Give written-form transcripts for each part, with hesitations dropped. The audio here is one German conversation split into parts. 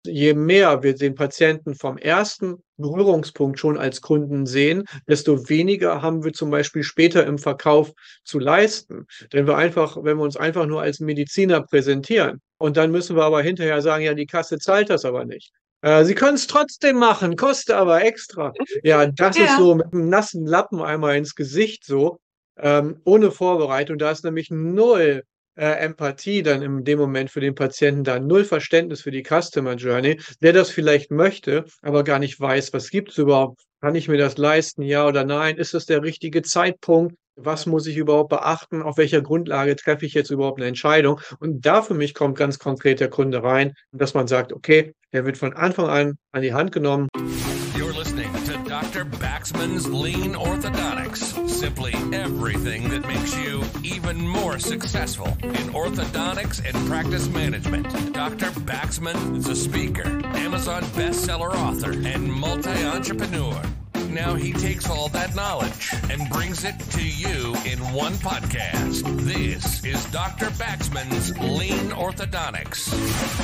Je mehr wir den Patienten vom ersten Berührungspunkt schon als Kunden sehen, desto weniger haben wir zum Beispiel später im Verkauf zu leisten. Wenn wir uns einfach nur als Mediziner präsentieren und dann müssen wir aber hinterher sagen, ja, die Kasse zahlt das aber nicht. Sie können es trotzdem machen, kostet aber extra. Ja, das ist Ja. so mit einem nassen Lappen einmal ins Gesicht so, ohne Vorbereitung. Da ist nämlich null Empathie dann in dem Moment für den Patienten da, null Verständnis für die Customer Journey, der das vielleicht möchte, aber gar nicht weiß, was gibt es überhaupt? Kann ich mir das leisten, ja oder nein? Ist das der richtige Zeitpunkt? Was muss ich überhaupt beachten? Auf welcher Grundlage treffe ich jetzt überhaupt eine Entscheidung? Und da für mich kommt ganz konkret der Kunde rein, dass man sagt, okay, der wird von Anfang an die Hand genommen. You're listening to Dr. Baxman's Lean Orthodontics. Simply everything that makes you even more successful in orthodontics and practice management. Dr. Baxman is a speaker, Amazon bestseller author, and multi-entrepreneur. Now he takes all that knowledge and brings it to you in one podcast. This is Dr. Baxman's Lean Orthodontics.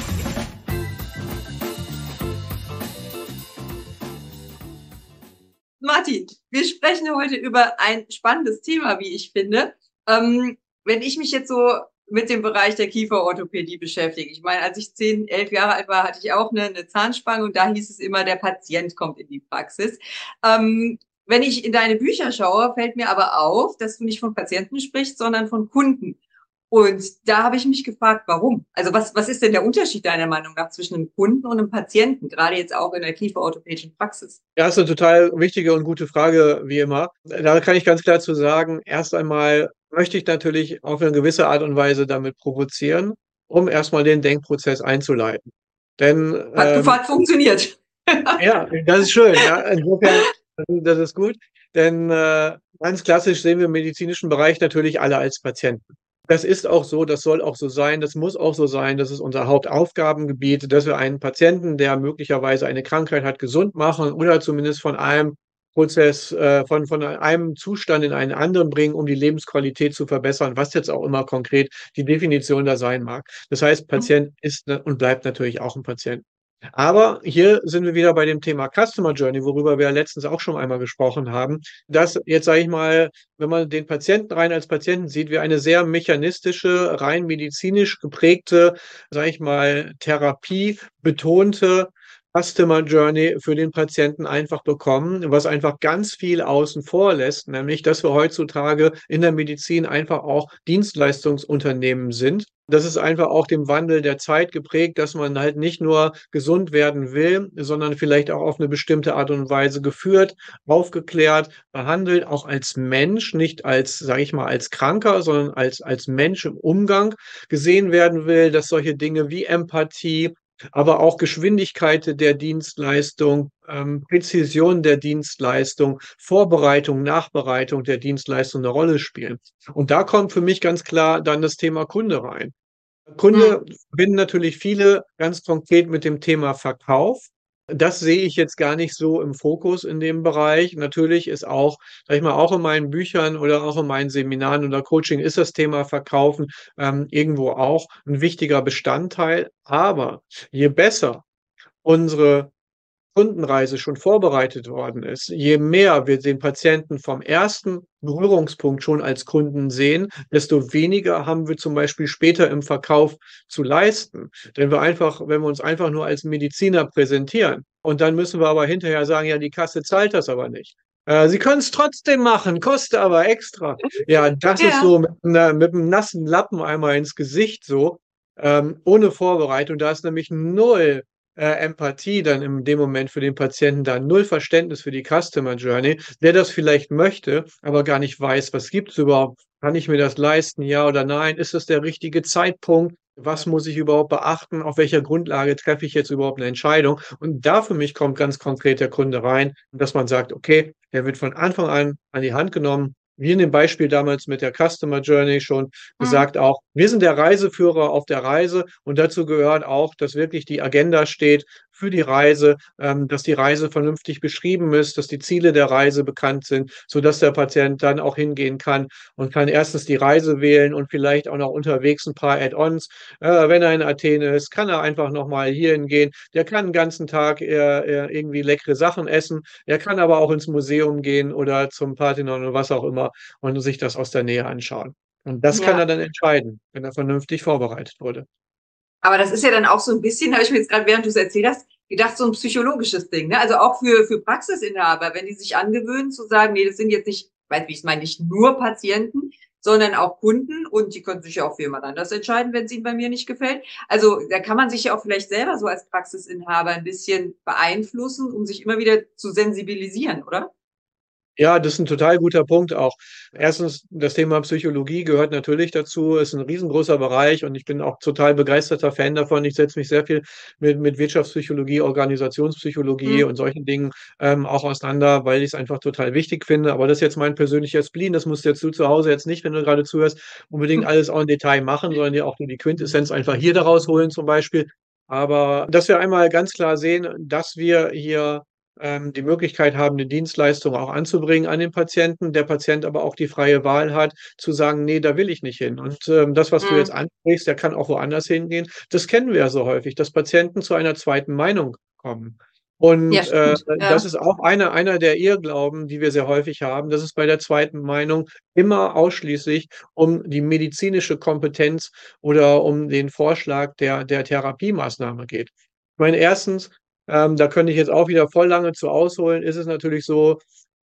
Martin, wir sprechen heute über ein spannendes Thema, wie ich finde. Wenn ich mich jetzt so mit dem Bereich der Kieferorthopädie beschäftige, ich meine, als ich 10, 11 Jahre alt war, hatte ich auch eine Zahnspange und da hieß es immer, der Patient kommt in die Praxis. Wenn ich in deine Bücher schaue, fällt mir aber auf, dass du nicht von Patienten sprichst, sondern von Kunden. Und da habe ich mich gefragt, warum? Also was ist denn der Unterschied deiner Meinung nach zwischen einem Kunden und einem Patienten, gerade jetzt auch in der kieferorthopädischen Praxis? Ja, ist eine total wichtige und gute Frage, wie immer. Da kann ich ganz klar zu sagen, erst einmal möchte ich natürlich auf eine gewisse Art und Weise damit provozieren, um erstmal den Denkprozess einzuleiten. Denn Hat funktioniert. ja, das ist schön. Ja. Insofern, das ist gut. Denn ganz klassisch sehen wir im medizinischen Bereich natürlich alle als Patienten. Das ist auch so, das soll auch so sein, das muss auch so sein, das ist unser Hauptaufgabengebiet, dass wir einen Patienten, der möglicherweise eine Krankheit hat, gesund machen oder zumindest von einem Prozess, von einem Zustand in einen anderen bringen, um die Lebensqualität zu verbessern, was jetzt auch immer konkret die Definition da sein mag. Das heißt, Patient ist und bleibt natürlich auch ein Patient. Aber hier sind wir wieder bei dem Thema Customer Journey, worüber wir ja letztens auch schon einmal gesprochen haben. Dass jetzt, sage ich mal, wenn man den Patienten rein als Patienten sieht, wir eine sehr mechanistische, rein medizinisch geprägte, sage ich mal, Therapie betonte Customer Journey für den Patienten einfach bekommen, was einfach ganz viel außen vor lässt, nämlich, dass wir heutzutage in der Medizin einfach auch Dienstleistungsunternehmen sind. Das ist einfach auch dem Wandel der Zeit geprägt, dass man halt nicht nur gesund werden will, sondern vielleicht auch auf eine bestimmte Art und Weise geführt, aufgeklärt, behandelt, auch als Mensch, nicht als, sage ich mal, als Kranker, sondern als Mensch im Umgang gesehen werden will, dass solche Dinge wie Empathie, aber auch Geschwindigkeit der Dienstleistung, Präzision der Dienstleistung, Vorbereitung, Nachbereitung der Dienstleistung eine Rolle spielen. Und da kommt für mich ganz klar dann das Thema Kunde rein. Kunde verbinden natürlich viele ganz konkret mit dem Thema Verkauf. Das sehe ich jetzt gar nicht so im Fokus in dem Bereich. Natürlich ist auch, sage ich mal, auch in meinen Büchern oder auch in meinen Seminaren oder Coaching ist das Thema Verkaufen irgendwo auch ein wichtiger Bestandteil. Aber je besser unsere Kundenreise schon vorbereitet worden ist, je mehr wir den Patienten vom ersten Berührungspunkt schon als Kunden sehen, desto weniger haben wir zum Beispiel später im Verkauf zu leisten. Wenn wir uns einfach nur als Mediziner präsentieren und dann müssen wir aber hinterher sagen, ja, die Kasse zahlt das aber nicht. Sie können es trotzdem machen, kostet aber extra. Ja, das ist Ja. so mit einem nassen Lappen einmal ins Gesicht so, ohne Vorbereitung. Da ist nämlich null Empathie dann in dem Moment für den Patienten da, null Verständnis für die Customer Journey, der das vielleicht möchte, aber gar nicht weiß, was gibt es überhaupt? Kann ich mir das leisten, ja oder nein? Ist das der richtige Zeitpunkt? Was muss ich überhaupt beachten? Auf welcher Grundlage treffe ich jetzt überhaupt eine Entscheidung? Und da für mich kommt ganz konkret der Kunde rein, dass man sagt, okay, der wird von Anfang an die Hand genommen. Wie in dem Beispiel damals mit der Customer Journey schon gesagt auch, wir sind der Reiseführer auf der Reise und dazu gehört auch, dass wirklich die Agenda steht für die Reise, dass die Reise vernünftig beschrieben ist, dass die Ziele der Reise bekannt sind, sodass der Patient dann auch hingehen kann und kann erstens die Reise wählen und vielleicht auch noch unterwegs ein paar Add-ons. Wenn er in Athen ist, kann er einfach nochmal hier hingehen. Der kann den ganzen Tag irgendwie leckere Sachen essen. Er kann aber auch ins Museum gehen oder zum Parthenon oder was auch immer und sich das aus der Nähe anschauen. Und das kann Ja. er dann entscheiden, wenn er vernünftig vorbereitet wurde. Aber das ist ja dann auch so ein bisschen, habe ich mir jetzt gerade, während du es erzählt hast, gedacht, so ein psychologisches Ding, ne? Also auch für Praxisinhaber, wenn die sich angewöhnen zu sagen, nee, das sind jetzt nicht, weiß wie ich es meine, nicht nur Patienten, sondern auch Kunden und die können sich ja auch für jemand anders entscheiden, wenn es ihnen bei mir nicht gefällt. Also da kann man sich ja auch vielleicht selber so als Praxisinhaber ein bisschen beeinflussen, um sich immer wieder zu sensibilisieren, oder? Ja, das ist ein total guter Punkt auch. Erstens, das Thema Psychologie gehört natürlich dazu, ist ein riesengroßer Bereich und ich bin auch total begeisterter Fan davon. Ich setze mich sehr viel mit Wirtschaftspsychologie, Organisationspsychologie Hm. und solchen Dingen auch auseinander, weil ich es einfach total wichtig finde. Aber das ist jetzt mein persönlicher Spleen. Das musst jetzt du zu Hause jetzt nicht, wenn du gerade zuhörst, unbedingt alles auch im Detail machen, sondern dir auch nur die Quintessenz einfach hier daraus holen zum Beispiel. Aber dass wir einmal ganz klar sehen, dass wir hier die Möglichkeit haben, eine Dienstleistung auch anzubringen an den Patienten, der Patient aber auch die freie Wahl hat, zu sagen, nee, da will ich nicht hin. Und das, was du jetzt Hm. ansprichst, der kann auch woanders hingehen. Das kennen wir ja so häufig, dass Patienten zu einer zweiten Meinung kommen. Ja, Und stimmt. das Ja. ist auch einer der Irrglauben, die wir sehr häufig haben, dass es bei der zweiten Meinung immer ausschließlich um die medizinische Kompetenz oder um den Vorschlag der Therapiemaßnahme geht. Ich meine, erstens, da könnte ich jetzt auch wieder voll lange zu ausholen, ist es natürlich so,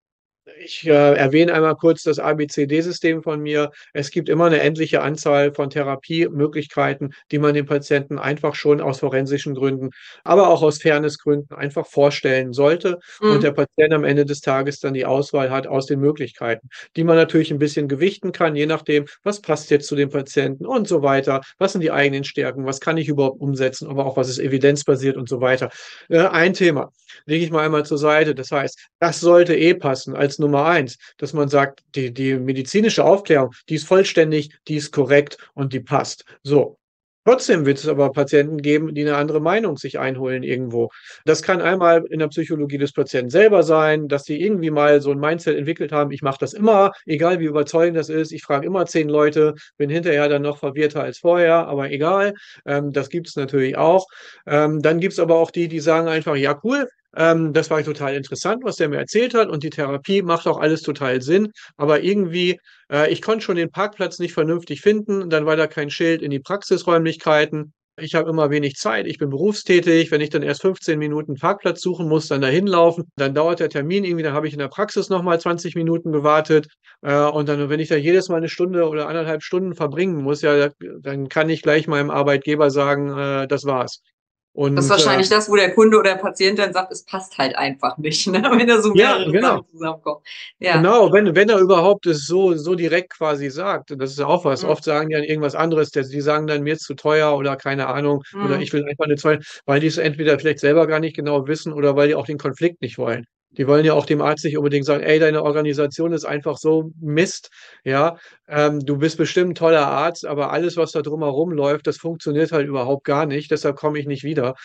ich erwähne einmal kurz das ABCD-System von mir. Es gibt immer eine endliche Anzahl von Therapiemöglichkeiten, die man dem Patienten einfach schon aus forensischen Gründen, aber auch aus Fairnessgründen einfach vorstellen sollte und Hm. der Patient am Ende des Tages dann die Auswahl hat aus den Möglichkeiten, die man natürlich ein bisschen gewichten kann, je nachdem, was passt jetzt zu dem Patienten und so weiter. Was sind die eigenen Stärken? Was kann ich überhaupt umsetzen? Aber auch was ist evidenzbasiert und so weiter. Ein Thema lege ich mal einmal zur Seite. Das heißt, das sollte passen als Nummer eins, dass man sagt, die medizinische Aufklärung, die ist vollständig, die ist korrekt und die passt. So. Trotzdem wird es aber Patienten geben, die eine andere Meinung sich einholen irgendwo. Das kann einmal in der Psychologie des Patienten selber sein, dass sie irgendwie mal so ein Mindset entwickelt haben, ich mache das immer, egal wie überzeugend das ist, ich frage immer 10 Leute, bin hinterher dann noch verwirrter als vorher, aber egal, das gibt es natürlich auch. Dann gibt es aber auch die sagen einfach, ja cool, das war total interessant, was der mir erzählt hat und die Therapie macht auch alles total Sinn, aber irgendwie, ich konnte schon den Parkplatz nicht vernünftig finden, dann war da kein Schild in die Praxisräumlichkeiten. Ich habe immer wenig Zeit, ich bin berufstätig, wenn ich dann erst 15 Minuten Parkplatz suchen muss, dann dahin laufen, dann dauert der Termin irgendwie, dann habe ich in der Praxis nochmal 20 Minuten gewartet und dann, wenn ich da jedes Mal eine Stunde oder 1,5 Stunden verbringen muss, ja, dann kann ich gleich meinem Arbeitgeber sagen, das war's. Das ist Und wahrscheinlich das, wo der Kunde oder der Patient dann sagt, es passt halt einfach nicht, ne? Wenn da so ja, mehrere genau. Sachen zusammenkommen. Ja. Genau, wenn er überhaupt es so direkt quasi sagt. Das ist ja auch was. Hm. Oft sagen die dann irgendwas anderes. Die sagen dann, mir ist zu teuer oder keine Ahnung oder Hm. ich will einfach eine zweite, weil die es entweder vielleicht selber gar nicht genau wissen oder weil die auch den Konflikt nicht wollen. Die wollen ja auch dem Arzt nicht unbedingt sagen, ey, deine Organisation ist einfach so Mist, ja. Du bist bestimmt ein toller Arzt, aber alles, was da drumherum läuft, das funktioniert halt überhaupt gar nicht. Deshalb komme ich nicht wieder.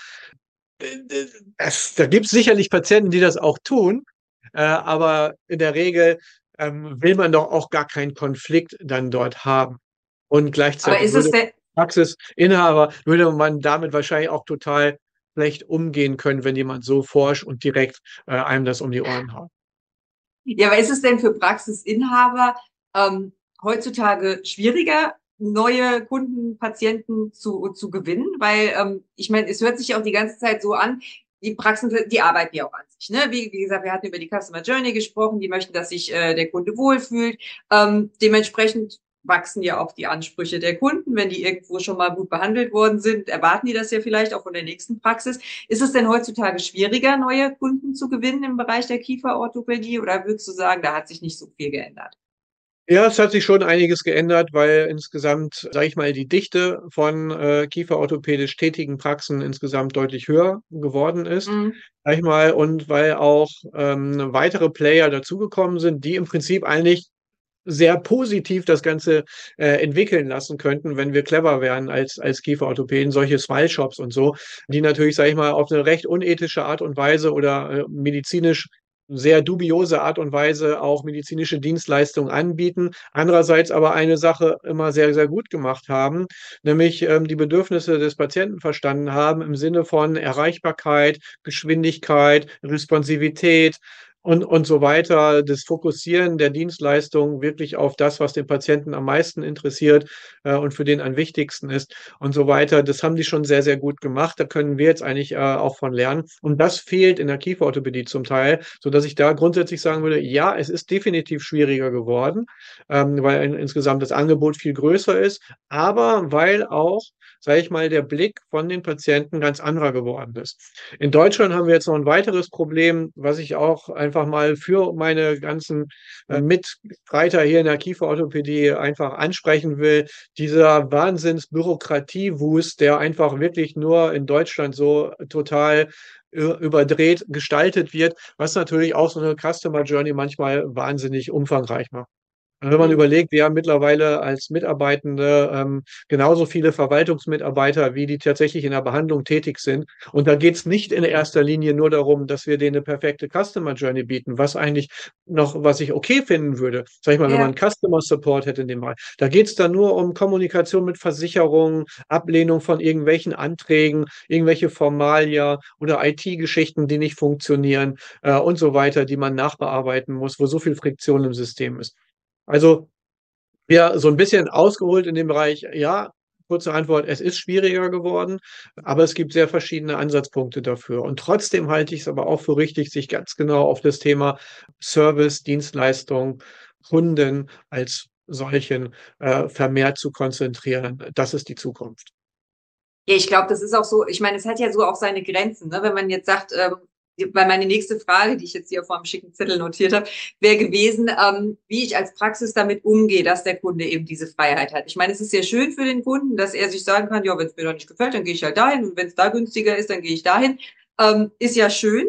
Da gibt es sicherlich Patienten, die das auch tun, aber in der Regel will man doch auch gar keinen Konflikt dann dort haben. Und Aber gleichzeitig ist es würde denn, Praxisinhaber, würde man damit wahrscheinlich auch total schlecht umgehen können, wenn jemand so forsch und direkt einem das um die Ohren haut. ja, aber ist es denn für Praxisinhaber heutzutage schwieriger, neue Kunden, Patienten zu gewinnen? Weil ich meine, es hört sich ja auch die ganze Zeit so an, die Praxen, die arbeiten ja auch an sich. Ne? Wie gesagt, wir hatten über die Customer Journey gesprochen, die möchten, dass sich der Kunde wohlfühlt. Dementsprechend wachsen ja auch die Ansprüche der Kunden. Wenn die irgendwo schon mal gut behandelt worden sind, erwarten die das ja vielleicht auch von der nächsten Praxis. Ist es denn heutzutage schwieriger, neue Kunden zu gewinnen im Bereich der Kieferorthopädie oder würdest du sagen, da hat sich nicht so viel geändert? Ja, es hat sich schon einiges geändert, weil insgesamt, sage ich mal, die Dichte von kieferorthopädisch tätigen Praxen insgesamt deutlich höher geworden ist, Mhm. sag ich mal, und weil auch weitere Player dazugekommen sind, die im Prinzip eigentlich sehr positiv das Ganze entwickeln lassen könnten, wenn wir clever wären als Kieferorthopäden, solche Smile-Shops und so, die natürlich, sage ich mal, auf eine recht unethische Art und Weise oder medizinisch sehr dubiose Art und Weise auch medizinische Dienstleistungen anbieten, andererseits aber eine Sache immer sehr, sehr gut gemacht haben, nämlich die Bedürfnisse des Patienten verstanden haben im Sinne von Erreichbarkeit, Geschwindigkeit, Responsivität und so weiter, das Fokussieren der Dienstleistung wirklich auf das, was den Patienten am meisten interessiert und für den am wichtigsten ist und so weiter. Das haben die schon sehr, sehr gut gemacht. Da können wir jetzt eigentlich auch von lernen. Und das fehlt in der Kieferorthopädie zum Teil, sodass ich da grundsätzlich sagen würde, ja, es ist definitiv schwieriger geworden, weil insgesamt das Angebot viel größer ist, aber weil auch, sage ich mal, der Blick von den Patienten ganz anderer geworden ist. In Deutschland haben wir jetzt noch ein weiteres Problem, was ich auch einfach mal für meine ganzen Mitstreiter hier in der Kieferorthopädie einfach ansprechen will. Dieser Wahnsinns-Bürokratiewust, der einfach wirklich nur in Deutschland so total überdreht gestaltet wird, was natürlich auch so eine Customer Journey manchmal wahnsinnig umfangreich macht. Wenn man überlegt, wir haben mittlerweile als Mitarbeitende genauso viele Verwaltungsmitarbeiter, wie die tatsächlich in der Behandlung tätig sind. Und da geht es nicht in erster Linie nur darum, dass wir denen eine perfekte Customer Journey bieten, was eigentlich noch, was ich okay finden würde, sag ich mal, wenn man Customer Support hätte in dem Bereich. Da geht es dann nur um Kommunikation mit Versicherungen, Ablehnung von irgendwelchen Anträgen, irgendwelche Formalia oder IT-Geschichten, die nicht funktionieren und so weiter, die man nachbearbeiten muss, wo so viel Friktion im System ist. Also, ja, so ein bisschen ausgeholt in dem Bereich. Ja, kurze Antwort, es ist schwieriger geworden, aber es gibt sehr verschiedene Ansatzpunkte dafür. Und trotzdem halte ich es aber auch für richtig, sich ganz genau auf das Thema Service, Dienstleistung, Kunden als solchen, vermehrt zu konzentrieren. Das ist die Zukunft. Ja, ich glaube, das ist auch so, ich meine, es hat ja so auch seine Grenzen, ne? Wenn man jetzt sagt, weil meine nächste Frage, die ich jetzt hier vor einem schicken Zettel notiert habe, wäre gewesen, wie ich als Praxis damit umgehe, dass der Kunde eben diese Freiheit hat. Ich meine, es ist sehr schön für den Kunden, dass er sich sagen kann, ja, wenn es mir doch nicht gefällt, dann gehe ich halt dahin und wenn es da günstiger ist, dann gehe ich dahin. Ist ja schön,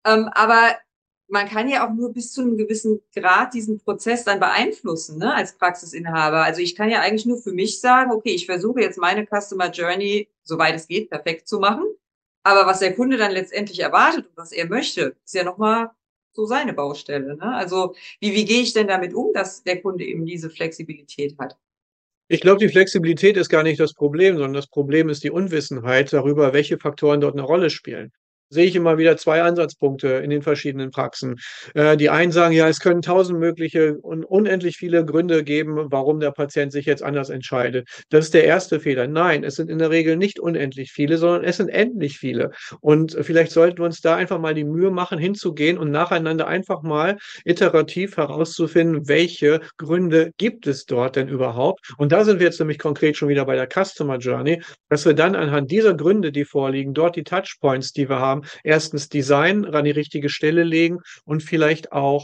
aber man kann ja auch nur bis zu einem gewissen Grad diesen Prozess dann beeinflussen, ne, als Praxisinhaber. Also ich kann ja eigentlich nur für mich sagen, okay, ich versuche jetzt meine Customer Journey, soweit es geht, perfekt zu machen. Aber was der Kunde dann letztendlich erwartet und was er möchte, ist ja nochmal so seine Baustelle, ne? Also wie gehe ich denn damit um, dass der Kunde eben diese Flexibilität hat? Ich glaube, die Flexibilität ist gar nicht das Problem, sondern das Problem ist die Unwissenheit darüber, welche Faktoren dort eine Rolle spielen. Sehe ich immer wieder 2 Ansatzpunkte in den verschiedenen Praxen. Die einen sagen, ja, es können 1.000 mögliche und unendlich viele Gründe geben, warum der Patient sich jetzt anders entscheidet. Das ist der erste Fehler. Nein, es sind in der Regel nicht unendlich viele, sondern es sind endlich viele. Und vielleicht sollten wir uns da einfach mal die Mühe machen, hinzugehen und nacheinander einfach mal iterativ herauszufinden, welche Gründe gibt es dort denn überhaupt. Und da sind wir jetzt nämlich konkret schon wieder bei der Customer Journey, dass wir dann anhand dieser Gründe, die vorliegen, dort die Touchpoints, die wir haben, erstens Design an die richtige Stelle legen und vielleicht auch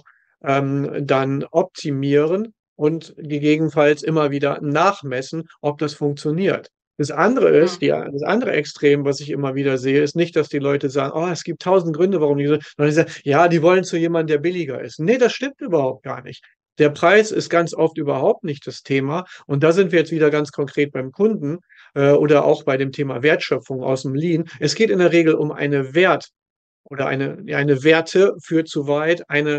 dann optimieren und gegebenenfalls immer wieder nachmessen, ob das funktioniert. Das andere ist, das andere Extrem, was ich immer wieder sehe, ist nicht, dass die Leute sagen, oh, es gibt 1.000 Gründe, warum die so, sondern die sagen, ja, die wollen zu jemandem, der billiger ist. Nee, das stimmt überhaupt gar nicht. Der Preis ist ganz oft überhaupt nicht das Thema. Und da sind wir jetzt wieder ganz konkret beim Kunden oder auch bei dem Thema Wertschöpfung aus dem Lean. Es geht in der Regel um eine Wert oder eine Werte führt zu weit, eine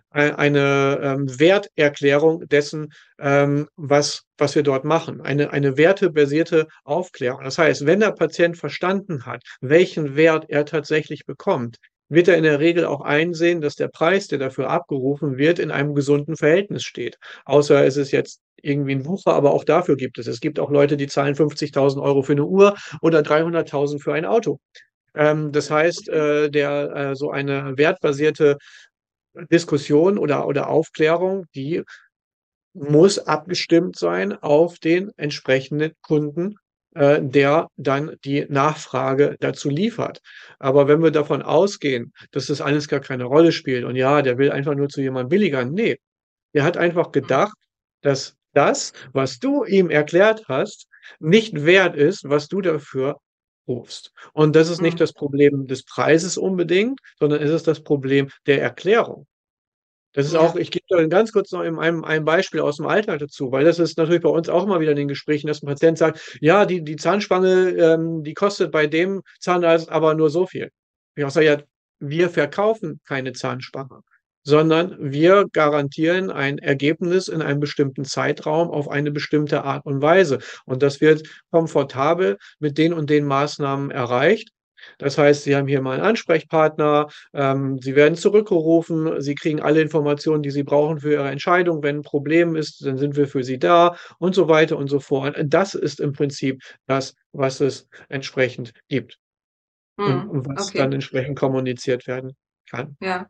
Werterklärung dessen, was wir dort machen. Eine wertebasierte Aufklärung. Das heißt, wenn der Patient verstanden hat, welchen Wert er tatsächlich bekommt, wird er in der Regel auch einsehen, dass der Preis, der dafür abgerufen wird, in einem gesunden Verhältnis steht. Außer es ist jetzt irgendwie ein Wucher, aber auch dafür gibt es. Es gibt auch Leute, die zahlen 50.000 Euro für eine Uhr oder 300.000 für ein Auto. Das heißt, so eine wertbasierte Diskussion oder Aufklärung, die muss abgestimmt sein auf den entsprechenden Kunden, der dann die Nachfrage dazu liefert. Aber wenn wir davon ausgehen, dass das alles gar keine Rolle spielt und ja, der will einfach nur zu jemandem billiger. Nee, der hat einfach gedacht, dass das, was du ihm erklärt hast, nicht wert ist, was du dafür rufst. Und das ist nicht das Problem des Preises unbedingt, sondern es ist das Problem der Erklärung. Das ist auch, ich gebe da ganz kurz noch ein Beispiel aus dem Alltag dazu, weil das ist natürlich bei uns auch immer wieder in den Gesprächen, dass ein Patient sagt, ja, die Zahnspange, die kostet bei dem Zahnarzt aber nur so viel. Ich auch sage, ja, wir verkaufen keine Zahnspange, sondern wir garantieren ein Ergebnis in einem bestimmten Zeitraum auf eine bestimmte Art und Weise. Und das wird komfortabel mit den und den Maßnahmen erreicht. Das heißt, Sie haben hier mal einen Ansprechpartner, Sie werden zurückgerufen, Sie kriegen alle Informationen, die Sie brauchen für Ihre Entscheidung. Wenn ein Problem ist, dann sind wir für Sie da und so weiter und so fort. Das ist im Prinzip das, was es entsprechend gibt und was dann Okay. entsprechend kommuniziert werden kann. Ja.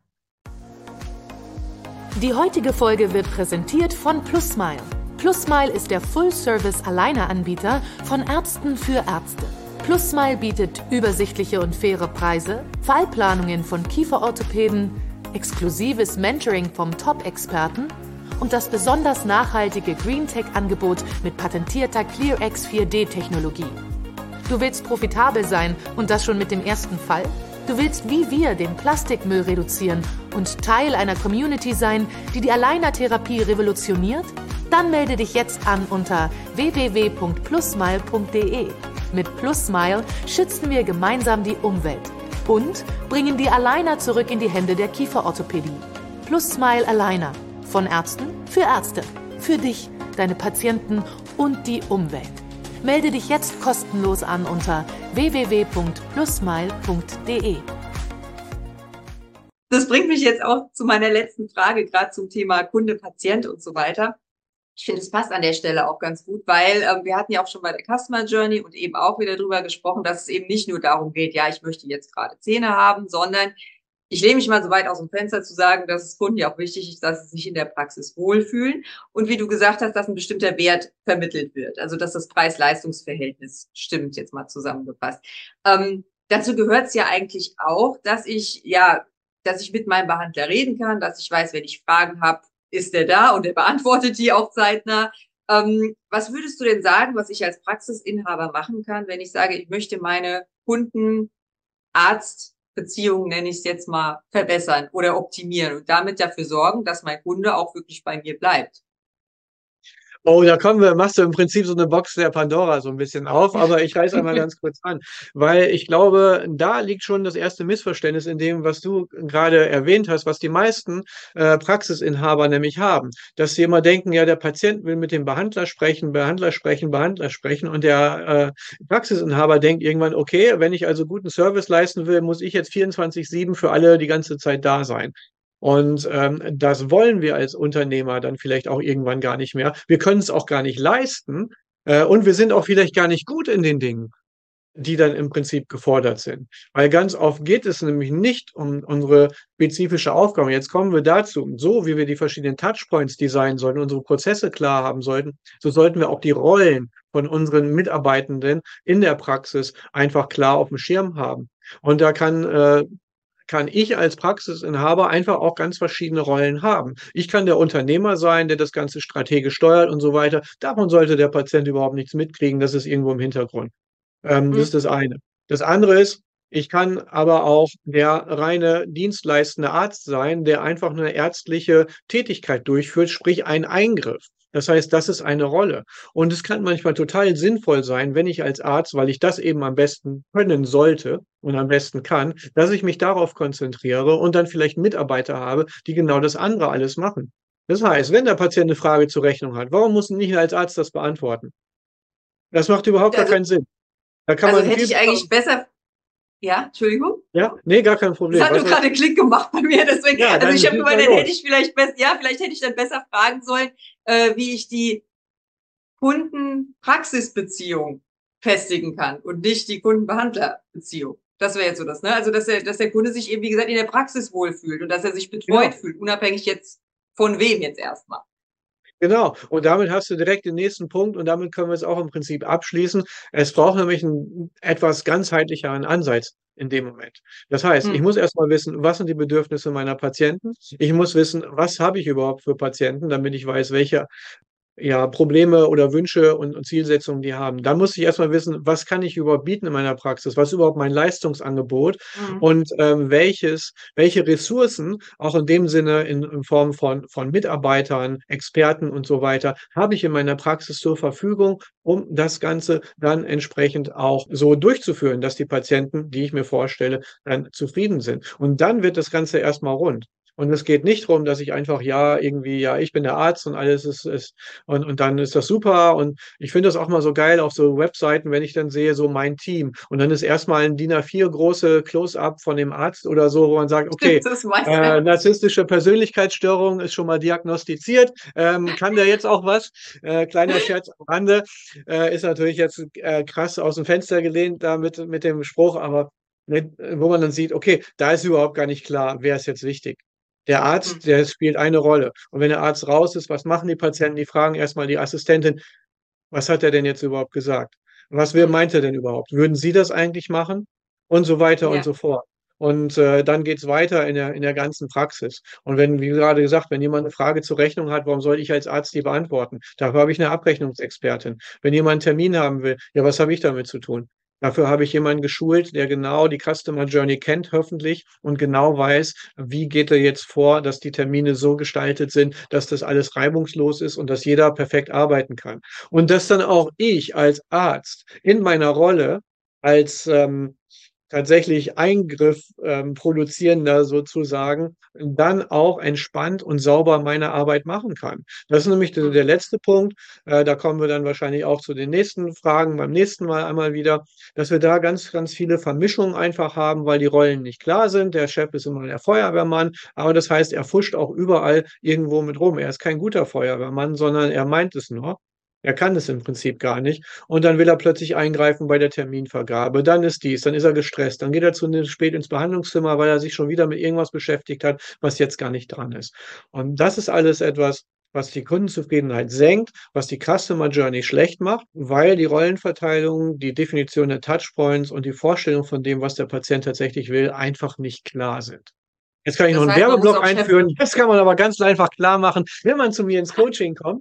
Die heutige Folge wird präsentiert von PlusSmile. PlusSmile ist der Full-Service-Alleineranbieter von Ärzten für Ärzte. PlusSmile bietet übersichtliche und faire Preise, Fallplanungen von Kieferorthopäden, exklusives Mentoring vom Top-Experten und das besonders nachhaltige GreenTech-Angebot mit patentierter ClearX 4D-Technologie. Du willst profitabel sein und das schon mit dem ersten Fall? Du willst wie wir den Plastikmüll reduzieren und Teil einer Community sein, die die Alleinertherapie revolutioniert? Dann melde dich jetzt an unter www.plusmile.de. Mit PlusSmile schützen wir gemeinsam die Umwelt und bringen die Aligner zurück in die Hände der Kieferorthopädie. PlusSmile Aligner. Von Ärzten für Ärzte. Für dich, deine Patienten und die Umwelt. Melde dich jetzt kostenlos an unter www.plusmile.de. Das bringt mich jetzt auch zu meiner letzten Frage, gerade zum Thema Kunde, Patient und so weiter. Ich finde, es passt an der Stelle auch ganz gut, weil wir hatten ja auch schon bei der Customer Journey und eben auch wieder drüber gesprochen, dass es eben nicht nur darum geht, ja, ich möchte jetzt gerade Zähne haben, sondern ich lehne mich mal so weit aus dem Fenster zu sagen, dass es Kunden ja auch wichtig ist, dass sie sich in der Praxis wohlfühlen und wie du gesagt hast, dass ein bestimmter Wert vermittelt wird, also dass das Preis-Leistungs-Verhältnis stimmt, jetzt mal zusammengefasst. Dazu gehört es ja eigentlich auch, dass ich mit meinem Behandler reden kann, dass ich weiß, wenn ich Fragen habe, ist der da und er beantwortet die auch zeitnah. Was würdest du denn sagen, was ich als Praxisinhaber machen kann, wenn ich sage, ich möchte meine Kunden-Arzt-Beziehung, nenne ich es jetzt mal, verbessern oder optimieren und damit dafür sorgen, dass mein Kunde auch wirklich bei mir bleibt? Oh, machst du im Prinzip so eine Box der Pandora so ein bisschen auf, aber ich reiße einmal ganz kurz an, weil ich glaube, da liegt schon das erste Missverständnis in dem, was du gerade erwähnt hast, was die meisten Praxisinhaber nämlich haben, dass sie immer denken, ja, der Patient will mit dem Behandler sprechen und der Praxisinhaber denkt irgendwann, okay, wenn ich also guten Service leisten will, muss ich jetzt 24/7 für alle die ganze Zeit da sein. Und das wollen wir als Unternehmer dann vielleicht auch irgendwann gar nicht mehr. Wir können es auch gar nicht leisten und wir sind auch vielleicht gar nicht gut in den Dingen, die dann im Prinzip gefordert sind. Weil ganz oft geht es nämlich nicht um unsere spezifische Aufgabe. Jetzt kommen wir dazu, so wie wir die verschiedenen Touchpoints designen sollten, unsere Prozesse klar haben sollten, so sollten wir auch die Rollen von unseren Mitarbeitenden in der Praxis einfach klar auf dem Schirm haben. Und da kann ich als Praxisinhaber einfach auch ganz verschiedene Rollen haben. Ich kann der Unternehmer sein, der das Ganze strategisch steuert und so weiter. Davon sollte der Patient überhaupt nichts mitkriegen. Das ist irgendwo im Hintergrund. Das ist das eine. Das andere ist, ich kann aber auch der reine dienstleistende Arzt sein, der einfach eine ärztliche Tätigkeit durchführt, sprich einen Eingriff. Das heißt, das ist eine Rolle. Und es kann manchmal total sinnvoll sein, wenn ich als Arzt, weil ich das eben am besten können sollte und am besten kann, dass ich mich darauf konzentriere und dann vielleicht Mitarbeiter habe, die genau das andere alles machen. Das heißt, wenn der Patient eine Frage zur Rechnung hat, warum muss nicht als Arzt das beantworten? Das macht überhaupt gar keinen Sinn. Da kann man hätte ich eigentlich besser. Ja, Entschuldigung? Ja, nee, gar kein Problem. Das hat nur gerade Klick gemacht bei mir, deswegen. Ja, also ich habe gemeint, dann hätte ich vielleicht besser fragen sollen, wie ich die Kunden-Praxis-Beziehung festigen kann und nicht die Kunden-Behandler-Beziehung. Das wäre jetzt so das, ne? Also dass der Kunde sich eben, wie gesagt, in der Praxis wohlfühlt und dass er sich betreut fühlt, unabhängig jetzt von wem jetzt erstmal. Genau. Und damit hast du direkt den nächsten Punkt und damit können wir es auch im Prinzip abschließen. Es braucht nämlich einen etwas ganzheitlicheren Ansatz in dem Moment. Das heißt, ich muss erstmal wissen, was sind die Bedürfnisse meiner Patienten? Ich muss wissen, was habe ich überhaupt für Patienten, damit ich weiß, welche Probleme oder Wünsche und Zielsetzungen die haben. Dann muss ich erstmal wissen, was kann ich überhaupt bieten in meiner Praxis? Was ist überhaupt mein Leistungsangebot? Und welche Ressourcen, auch in dem Sinne in Form von Mitarbeitern, Experten und so weiter, habe ich in meiner Praxis zur Verfügung, um das Ganze dann entsprechend auch so durchzuführen, dass die Patienten, die ich mir vorstelle, dann zufrieden sind. Und dann wird das Ganze erstmal rund. Und es geht nicht darum, dass ich einfach, ich bin der Arzt und alles ist und dann ist das super. Und ich finde das auch mal so geil auf so Webseiten, wenn ich dann sehe, so mein Team. Und dann ist erstmal ein DIN A4 große Close-up von dem Arzt oder so, wo man sagt, okay, narzisstische Persönlichkeitsstörung ist schon mal diagnostiziert. Kann der jetzt auch was? Kleiner Scherz am Rande. Ist natürlich jetzt krass aus dem Fenster gelehnt da mit dem Spruch, aber wo man dann sieht, okay, da ist überhaupt gar nicht klar, wer ist jetzt wichtig. Der Arzt, der spielt eine Rolle. Und wenn der Arzt raus ist, was machen die Patienten? Die fragen erstmal die Assistentin, was hat er denn jetzt überhaupt gesagt? Wer meint er denn überhaupt? Würden Sie das eigentlich machen? Und so weiter und so fort. Und dann geht's weiter in der ganzen Praxis. Und wie gerade gesagt, wenn jemand eine Frage zur Rechnung hat, warum soll ich als Arzt die beantworten? Dafür habe ich eine Abrechnungsexpertin. Wenn jemand einen Termin haben will, was habe ich damit zu tun? Dafür habe ich jemanden geschult, der genau die Customer Journey kennt, hoffentlich, und genau weiß, wie geht er jetzt vor, dass die Termine so gestaltet sind, dass das alles reibungslos ist und dass jeder perfekt arbeiten kann. Und dass dann auch ich als Arzt in meiner Rolle als tatsächlich Eingriff produzierender sozusagen, dann auch entspannt und sauber meine Arbeit machen kann. Das ist nämlich der letzte Punkt. Da kommen wir dann wahrscheinlich auch zu den nächsten Fragen beim nächsten Mal einmal wieder, dass wir da ganz, ganz viele Vermischungen einfach haben, weil die Rollen nicht klar sind. Der Chef ist immer der Feuerwehrmann, aber das heißt, er fuscht auch überall irgendwo mit rum. Er ist kein guter Feuerwehrmann, sondern er meint es nur. Er kann es im Prinzip gar nicht. Und dann will er plötzlich eingreifen bei der Terminvergabe. Dann ist dann ist er gestresst. Dann geht er spät ins Behandlungszimmer, weil er sich schon wieder mit irgendwas beschäftigt hat, was jetzt gar nicht dran ist. Und das ist alles etwas, was die Kundenzufriedenheit senkt, was die Customer Journey schlecht macht, weil die Rollenverteilung, die Definition der Touchpoints und die Vorstellung von dem, was der Patient tatsächlich will, einfach nicht klar sind. Jetzt kann ich noch einen Werbeblock einführen. Das kann man aber ganz einfach klar machen, wenn man zu mir ins Coaching kommt.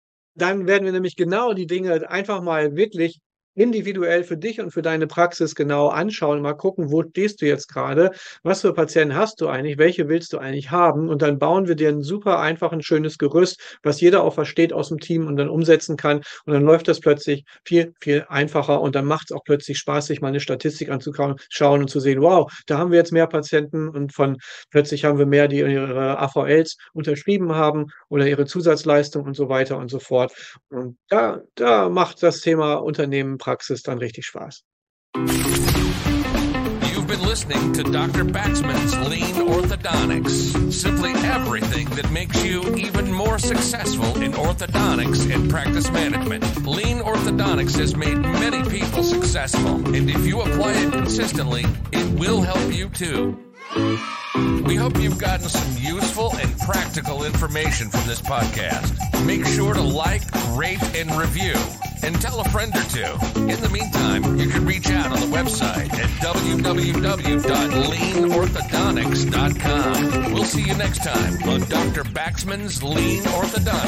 Dann werden wir nämlich genau die Dinge einfach mal wirklich individuell für dich und für deine Praxis genau anschauen, mal gucken, wo stehst du jetzt gerade, was für Patienten hast du eigentlich, welche willst du eigentlich haben, und dann bauen wir dir ein super einfaches, schönes Gerüst, was jeder auch versteht aus dem Team und dann umsetzen kann, und dann läuft das plötzlich viel, viel einfacher und dann macht es auch plötzlich Spaß, sich mal eine Statistik anzuschauen und zu sehen, wow, da haben wir jetzt mehr Patienten und plötzlich haben wir mehr, die ihre AVLs unterschrieben haben oder ihre Zusatzleistung und so weiter und so fort. Und da macht das Thema Unternehmen Praxis dann richtig Spaß. You've been listening to Dr. Baxman's Lean Orthodontics. Simply everything that makes you even more successful in orthodontics and practice management. Lean Orthodontics has made many people successful, and if you apply it consistently, it will help you too. We hope you've gotten some useful and practical information from this podcast. Make sure to like, rate, and review, and tell a friend or two. In the meantime, you can reach out on the website at www.leanorthodontics.com. We'll see you next time on Dr. Baxman's Lean Orthodontics.